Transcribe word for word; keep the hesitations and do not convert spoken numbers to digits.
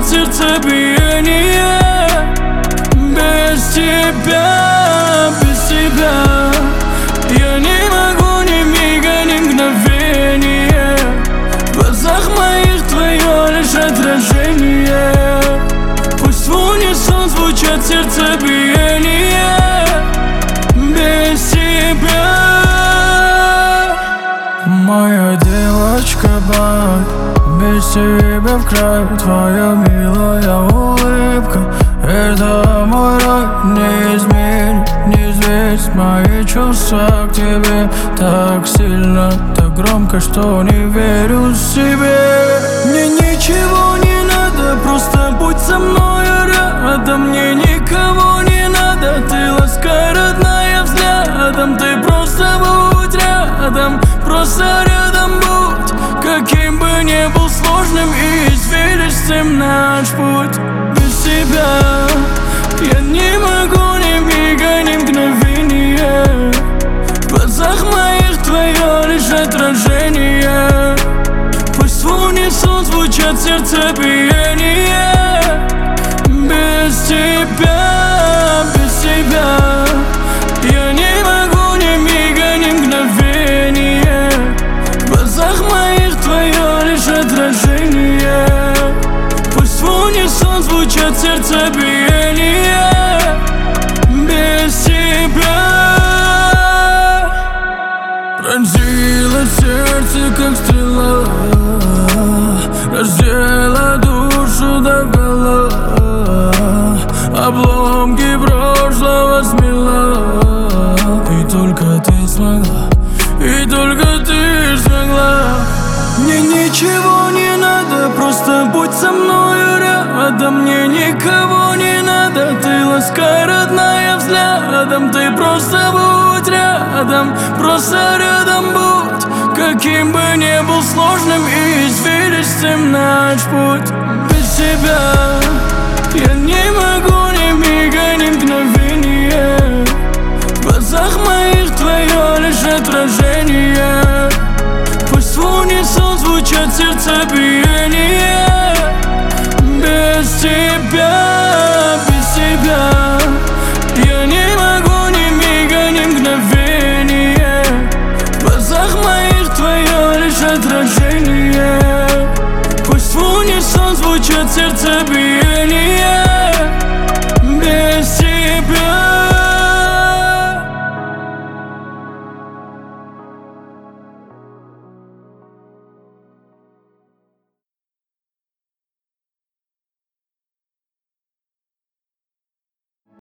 сердцебиение. Без тебя, без тебя я не могу ни мига, ни мгновения. В глазах моих твое лишь отражение. Пусть в унисон звучат сердцебиения. Без тебя. Моя девочка бай, без тебя в край. Твоя милая улыбка — это мой рай. Не измерь, не взвесь мои чувства к тебе так сильно, так громко, что не верю себе. Мне ничего не надо, просто будь со мной рядом. Мне никого не надо, ты ласкай, родная, взглядом. Ты просто будь рядом, просто рядом будь. Каким бы ни был сложным и извилистым наш путь. Без тебя я не могу ни мига, ни мгновения. В глазах моих твое лишь отражение. Пусть в унисон звучат сердцебиения. Без тебя, без тебя я не могу ни мига, ни мгновения. В глазах моих твое лишь отражение. Пусть в унисон звучат сердцебиения. Без тебя. Пронзила сердце, как стрела, раздела душу догола. Обломки прошлого смела. И только ты смогла, и только ты смогла. Мне ничего не надо, просто будь со мной рядом. Мне никого не надо, ты ласкай, родная, взглядом. Ты просто будь рядом, просто рядом будь. Каким бы ни был сложным и извилистым наш путь. Без тебя я не могу ни мига, ни мгновения. В глазах моих твое лишь отражение. Пусть в унисон звучат сердцебиения. Без тебя, без тебя я не могу ни мига, ни мгновения. В глазах моих твое лишь отражение. Пусть в унисон звучат сердцебиения.